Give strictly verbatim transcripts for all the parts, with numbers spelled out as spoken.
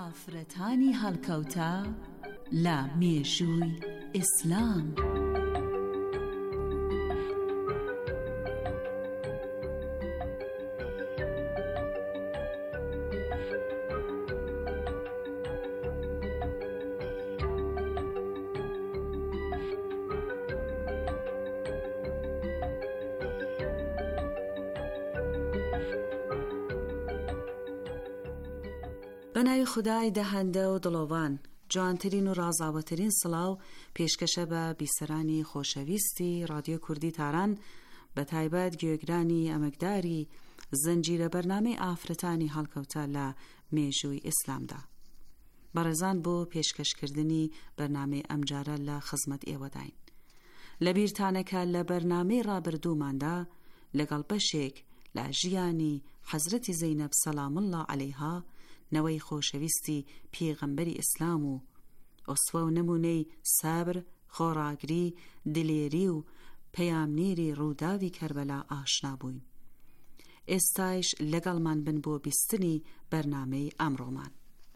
ئافرەتانی هەڵکەوتە لە مێژووی ئیسلام. بەناوی خودای دەهەندە و دڵۆڤان، جوانترین و ڕازاوەترین سڵاو پێشکەشە بە بیسەرانی خۆشەویستی رادیۆ کوردی تاران، بە تایبەت گوێگرانی ئەمەکداری زنجیرە بەرنامەی ئافرەتانی هەڵکەوتە لە مێژووی ئیسلامدا. بەڕێزان، بۆ پێشکەشکردنی بەرنامەی ئەمجارە لە خزمەت ئێوەداین. لە بیرتانەکە لە بەرنامەی ڕابردووماندا لەگەڵ بەشێک لە ژیانی حەزرەتی زەینەب سەلام الله عەلەیها، نەوەی خۆشەویستی پێغەمبەری ئیسلام و ئۆسوە و نمونەی سەبر، خۆڕاگری، دلێری و پەیامنێری ڕووداوی کەربەلا ئاشنا بووین. ئێستایش لەگەڵمان بن بۆ بیستنی بەرنامەی ئەمڕۆمان.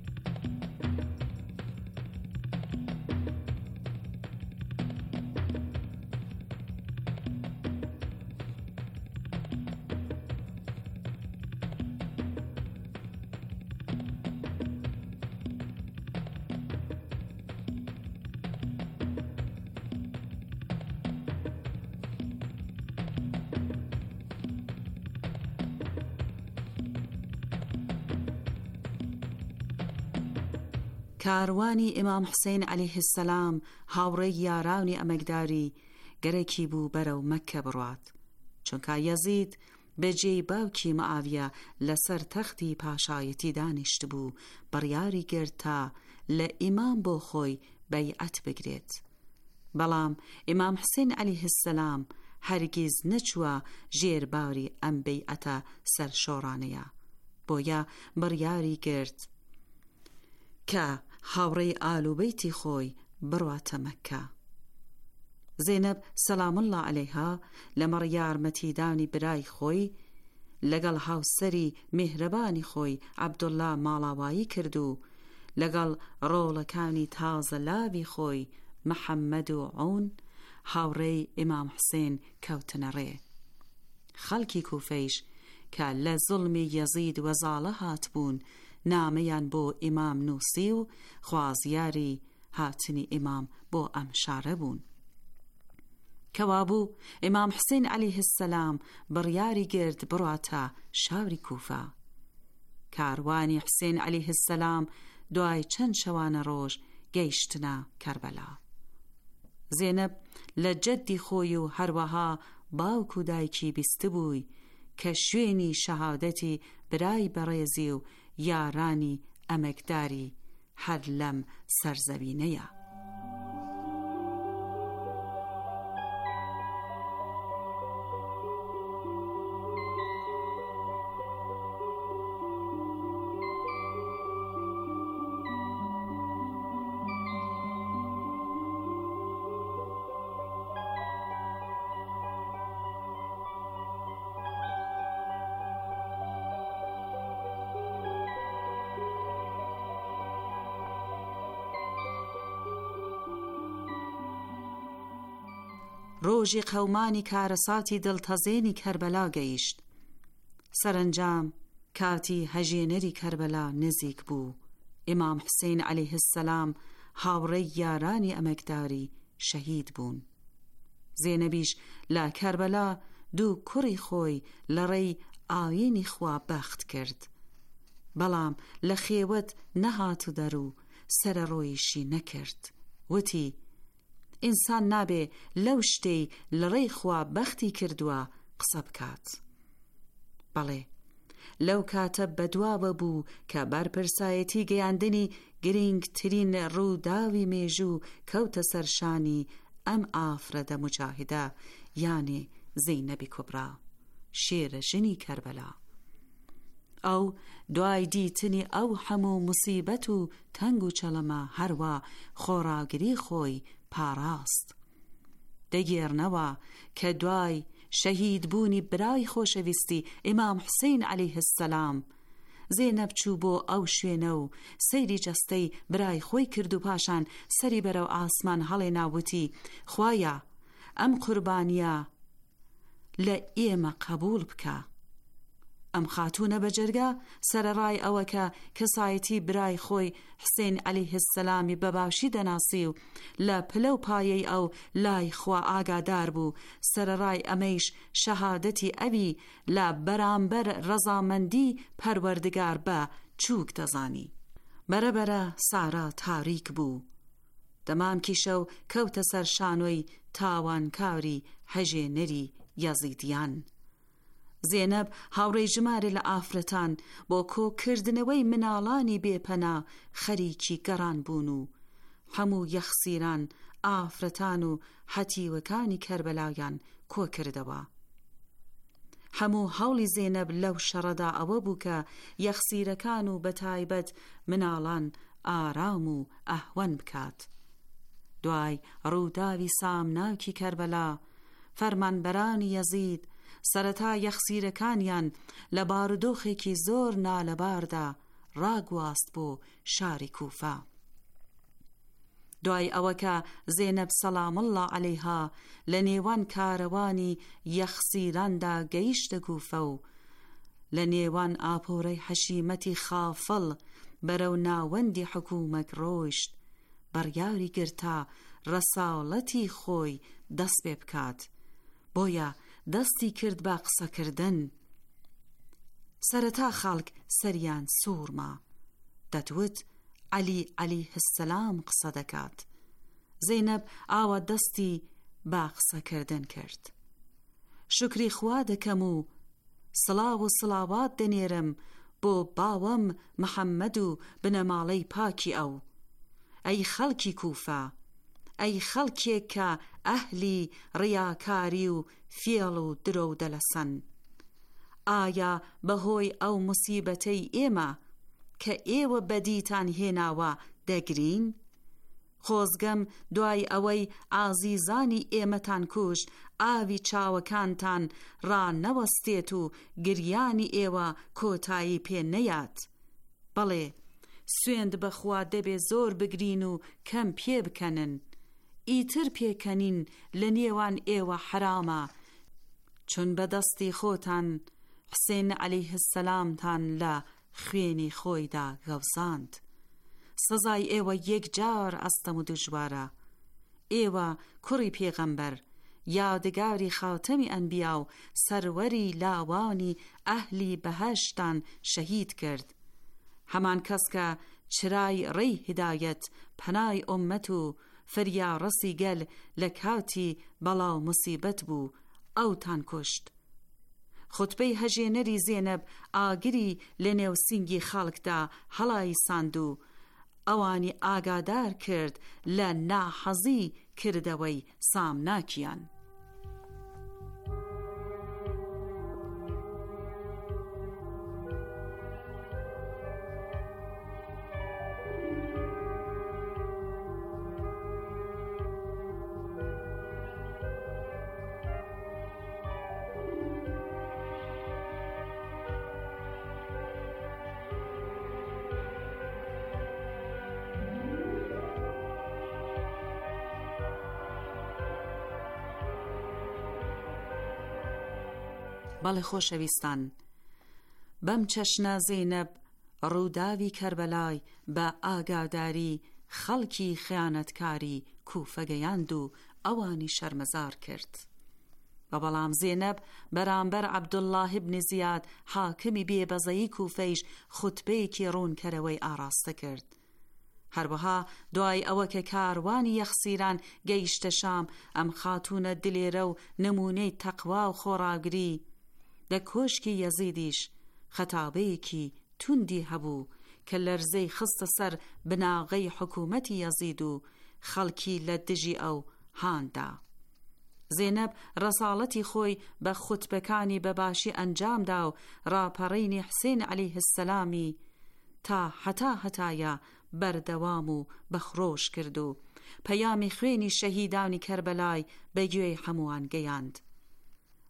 کاروانی ئیمام حوسێن عەلەیه السەلام هاوڕێی یارانی ئەمەکداری گەرەکی بوو بەرەو مەککە بڕوات، چونکە یەزید بەجێی باوکی مەعاویە لەسەر تەختی پاشایەتی دانیشت بوو، بڕیاری کرد تا لە ئیمام بۆ خۆی بەیعەت بگرێت. بەڵام ئیمام حوسێن عەلەیه السەلام هەرگیز نەچووە ژێرباری ئەم بەیعەتە سەرشۆڕانەیە، بۆیە بڕیاری کرد کە هاوڕێی ئالوبەیتی خۆی بڕواتە مەککە. زەینەب سەلام الله عەلەیها لەمەڕ یارمەتیدانی برای خۆی لەگەڵ هاوسەری میهرەبانی خۆی عەبدوڵڵا ماڵاوایی کرد و لەگەڵ ڕۆڵەکانی تازە لاوی خۆی محەممەد و عون هاوڕێی ئیمام حوسێن کەوتنە ڕێ. خەڵکی کوفەیش کە لە زوڵمی یەزید وەزاڵە هاتبوون، نامەیان بۆ ئیمام نووسی و خوازیاری هاتنی ئیمام بۆ ئەم شارە بوون. کەوابوو ئیمام حوسێن عەلەیه السەلام بڕیاری گرت بڕواتە شاوری کوفە. کاروانی حوسێن عەلەیه السەلام دوای چەند شەوانە ڕۆژ گەیشتنە کەربەلا. زێنەب لە جەدی خۆی و هەروەها باوک و دایکی بیستبووی کە شوێنی شەهادەتی برای بەڕێزی و یارانی ئەمەکداری هەر لەم سەرزەوینەیە. ڕۆژی قەومانی کارەساتی دڵتەزێنی کەربەلا گەیشت. سەرنجام کاتی هەژێنەری کەربەلا نزیک بوو. ئیمام حوسێن عەلەیه السەلام هاوڕێی یارانی ئەمەکداری شەهید بوون. زێنەبیش لە کەربەلا دوو کوڕی خۆی لە ڕێی ئاوێنی خوا بەخت کرد، بەڵام لە خێوەت نەهات و دەر و سەرەڕۆیشی نەکرد. وتی: ئینسان نابێ لەو شتەی لە ڕێی خوا بەختی کردووە قسە بکات. بەڵێ، لەو کاتە بەدواوە بوو کە بەرپرسایەتی گەیاندنی گرنگترین ڕووداوی مێژوو کەوتە سەرشانی ئەم ئافرەتە مجاهدە، یانێ زەینەبی کوبرا، شێرە ژنی کەربەلا. ئەو دوای دیتنی ئەو هەموو موسیبەت و تەنگ و چەلەمە هەروە خۆڕاگری خۆی پاراست. دەگێڕنەوە کە دوای شەهید بوونی برای خۆشەویستی ئیمام حوسێن عەلەیه السەلام زێنەب چوو بۆ ئەو شوێنە و سەیری جەستەی برای خۆی کرد و پاشان سەری بەرەو ئاسمان هەڵێناوتی: خوایە ئەم قوربانیە لە ئێمە قبول بکە. ئەم خاتوونە بەجەرگە سەرەڕای ئەوە کە کەسایەتی برای خۆی حسێن عەلەیه السەلامی بەباشی دەناسی و لە پلە و پایەی ئەو لای خوا ئاگادار بوو، سەرەڕای ئەمەیش شەهادەتی ئەوی لە بەرامبەر ڕەزامەندی پەروەردگار بە چووک دەزانی. بەرەبەرە سارا تاریک بوو، دەمامکی شەو کەوتە سەر شانۆی تاوانکاری هەژێنەری یەزیدیان. زێنەب هاوڕێی ژمارە لە ئافرەتان بۆ کۆکردنەوەی مناڵانی بێپەنا خەریکی گەڕان بوون و هەموو یەخسیران، ئافرەتان و هەتیوەکانی کەربەلایان کۆ کردەوە. هەموو هەوڵی زێنەب لەو شەڕەدا ئەوە بوو کە یەخسیرەکان و بەتایبەت مناڵان ئارام و ئەهوەن بکات. دوای ڕووداوی سامناکی کەربەلا، فەرمانبەرانی یەزید سەرەتا یەخسیرەکانیان لە بارودۆخێکی زۆر نالەباردا ڕاگواست بۆ شاری کوفە. دوای ئەوە کە زێنەب سەلام الله عەلەیها لە نێوان کارەوانی یەخسیراندا گەیشتە کوفە و لە نێوان ئاپۆرەی حەشیمەتی خافڵ بەرەو ناوەندی حکومەت ڕۆیشت، بڕیاری گرتا ڕەساڵەتی خۆی دەست پێ بکات، بۆیە دەستی کرد بە قسەکردن. سەرەتا خەڵک سەریان سوورما، دەتوت عەلی عەلەیه السەلام قسە دەکات. زێنەب ئاوا دەستی بە قسەکردن کرد. شکری خوا دەکەم و سڵاو و سڵاوات دەنێرم بۆ باوەم محەممەد و بنەماڵەی پاکی ئەو. ئەی خەڵکی کوفە، ئەی خەڵکێک کە ئەهلی ڕیاکاری و فێڵ و درۆ و دەلەسەن، ئایا بەهۆی ئەو موسیبەتەی ئێمە کە ئێوە بەدیتان هێناوە دەگرین؟ خۆزگەم دوای ئەوەی ئازیزانی ئێمەتان کوشت، ئاوی چاوەکانتان ڕانەوەستێت و گریانی ئێوە کۆتایی پێ نەیات. بەڵێ سوێند بەخوا دەبێ زۆر بگرین و کەم پێ بکەنن، ئیتر پێکەنین لە نێوان ئێوە حرامە، چون بەدەستی خۆتان حسێن عەلەیه السەلامتان لە خوێنی خۆیدا گەوزاند. سزای ئێوە یەکجار ئەستەم و دژوارە. ئێوە کوڕی پێغەمبەر، یادگاری خاتەمی ئەنبیا و سەروەری لاوانی ئەهلی بەهەشتان شەهید کرد. هەمان کەس کە چرای ڕێی هیدایەت، پەنای ئوممەت و فریارەسی گەل لە کاتی بەڵاو موسیبەت بوو، ئەوتان کوشت. خوتبەی هەژێنەری زێنەب ئاگری لە نێو سینگی خەڵکدا هەڵای ساند و ئەوانی ئاگادار کرد لە ناحەزی کردەوەی سامناکیان. بەڵێ خۆشەویستان، بەم چەشنە زێنەب ڕووداوی کەربەلای بە ئاگاداری خەڵکی خیانەتکاری کوفە گەیاند و ئەوانی شەرمەزار کرد. بەڵام زێنەب بەرامبەر عەبدوڵڵاه بن زیاد حاکمی بێبەزەیی کوفەیش خوتبەیەکی ڕوونکەرەوەی ئاراستە کرد. هەروەها دوای ئەوە کە کاروانی یەخسیران گەیشتە شام، ئەم خاتوونە دلێرە و نمونەی تەقوا و خۆڕاگری لە کۆشکی یەزیدیش خەتابەیەکی توندی هەبوو کە لەرزەی خستە سەر بناغەی حکوومەتی یەزید و خەڵکی لە دژی ئەو هاندا. زێنەب ڕەساڵەتی خۆی بە خوتبەکانی بەباشی ئەنجامدا و ڕاپەڕینی حسێن عەلەیه السەلامی تا هەتا هەتایە بەردەوام و بەخڕۆش کرد و پەیامی خوێنی شەهیدانی کەربەلای بەگوێی هەمووان گەیاند.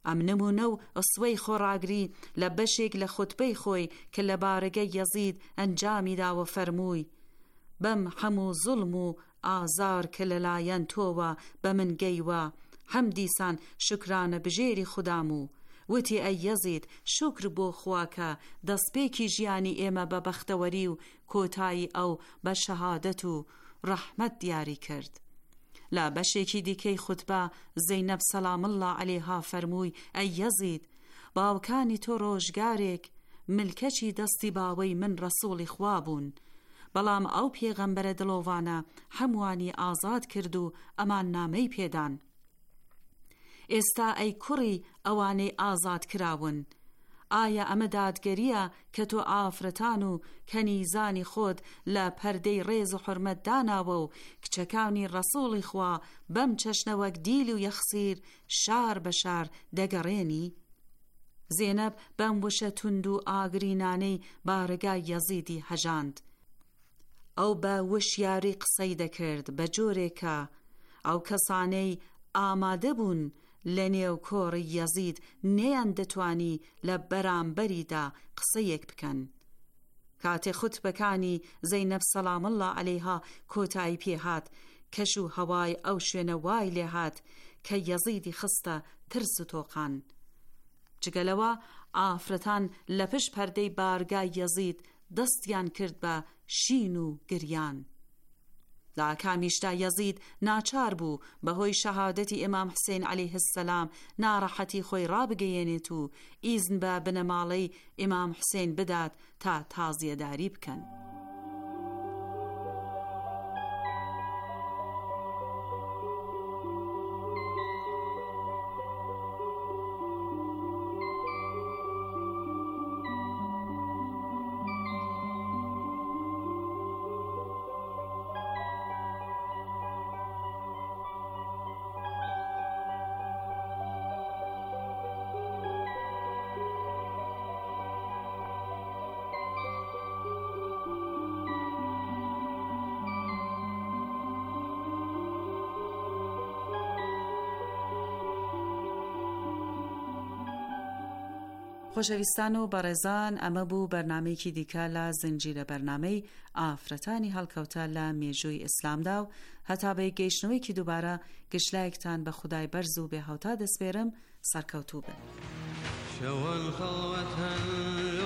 ئەم نمونە و ئەسوەی خۆڕاگری لە بەشێک لە خوتبەی خۆی کە لە بارگەی یەزید ئەنجامی داوە فەرمووی: بەم هەموو زوڵم و ئازار کە لەلایەن تۆوە بە من گەیوە، هەم دیسان شکرانە بژێری خودام و وتی ئەی یەزید، شکر بۆ خوا کە دەستپێکی ژیانی ئێمە بە بەختەوەری و کۆتایی ئەو بە شەهادەت و ڕەحمەت دیاری کرد. لا بەشێکی دیکەی خوتبە زەینەب سەلام الله عەلەیها فەرمووی: ئەی یەزید، باوکانی تۆ ڕۆژگارێک ملکەچی دەستی باوەی من ڕەسوڵی خوا بوون، بەڵام ئەو پێغەمبەرە دڵۆڤانە هەمووانی ئازاد کرد و ئەمان نامەی پێدان. ئێستا ئەی کوڕی ئەوانەی ئازاد کراون، ئایا ئەمە دادگەریە کە تۆ ئافرەتان و کەنیزانی خۆت لە پەردەی ڕێز و حورمەت داناوە و کچەکانی ڕەسوڵی خوا بەم چەشنە وەک دیل و یەخسیر شار بە شار دەگەڕێنی؟ زێنەب بەم وشە تند و ئاگرینانەی بارگای یەزیدی هەژاند. ئەو بە وشیاری قسەی دەکرد بە جۆرێکە ئەو کەسانەی ئامادە بوون لە نێو کۆڕی یەزید نەیان دەتوانی لە بەرامبەریدا قسەیەک بکەن. کاتێ خوتبەکانی زەینەب سەلام الله عەلەیها کۆتایی پێهات، کەش و هەوای ئەو شوێنە وای لێهات کە یەزیدی خستە ترس و تۆقان. جگەلەوە ئافرەتان لە پشت پەردەی بارگای یەزید دەستیان کرد بە شین و گریان. لا کامیشتا یەزید ناچار بوو بەهۆی شەهادەتی ئیمام حوسێن عەلەیه السەلام ناڕەحەتی خۆی ڕابگەیەنێت و ئیزن بە بنەماڵەی ئیمام حوسێن بدات تا تازیەداری بکەن. خۆشەویستان و بەڕێزان، ئەمە بوو بەرنامەیەکی دیکە لە زنجیرە بەرنامەی ئافرەتانی هەڵکەوتە لە مێژووی ئیسلامدا و هەتا بە گەیشتنەوەیکی دووبارە گشتلایەکتان بە خودای بەرز و بێهاوتا دەسپێرم. سەرکەوتوو بن.